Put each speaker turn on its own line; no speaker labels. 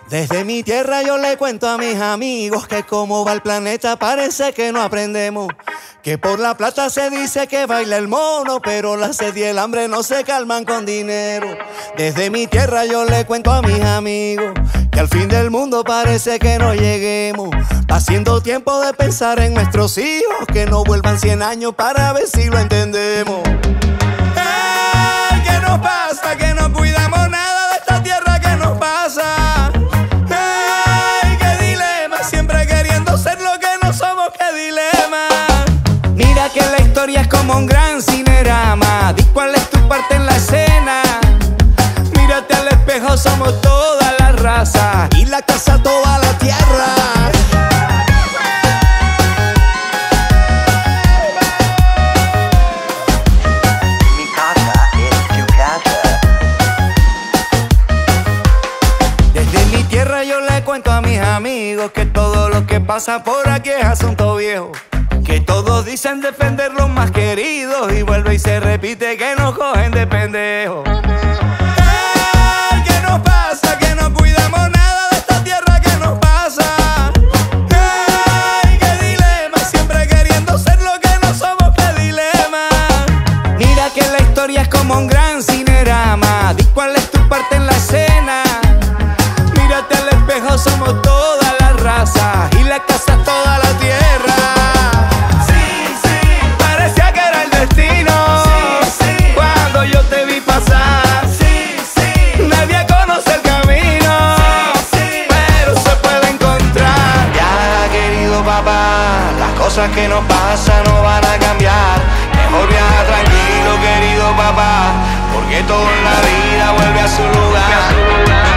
Desde mi tierra yo le cuento a mis amigos que como va el planeta parece que no aprendemos. Que por la plata se dice que baila el mono, pero la sed y el hambre no se calman con dinero. Desde mi tierra yo le cuento a mis amigos que al fin del mundo parece que no lleguemos. Va siendo tiempo de pensar en nuestros hijos, que no vuelvan 100 años para ver si lo entendemos. ¿Qué nos pasa? Que no cuidamos nada de esta tierra que nos pasa. ¡Qué dilema! Siempre queriendo ser lo que no somos, qué dilema. Mira que la historia es como un gran cinerama. Di cuál es tu parte en la escena. Mírate al espejo, somos toda la raza y la casa toda la tierra. Yo le cuento a mis amigos que todo lo que pasa por aquí es asunto viejo. Que todos dicen defender los más queridos y vuelve y se repite que nos cogen de pendejos. ¿Qué nos pasa? Que no cuidamos nada de esta tierra que nos pasa. ¡Qué dilema! Siempre queriendo ser lo que no somos, qué dilema. Mira que la historia es como un gran cinerama. Di cuál es tu parte en la escena. Mírate al espejo, somos toda la raza y la casa toda la tierra. Sí, sí, parecía que era el destino. Sí, sí, cuando yo te vi pasar. Sí, sí, nadie conoce el camino. Sí, sí, pero se puede encontrar. Ya, querido papá, las cosas que nos pasan no van a cambiar. Mejor viaja tranquilo, querido papá, porque todo en la vida vuelve a su lugar.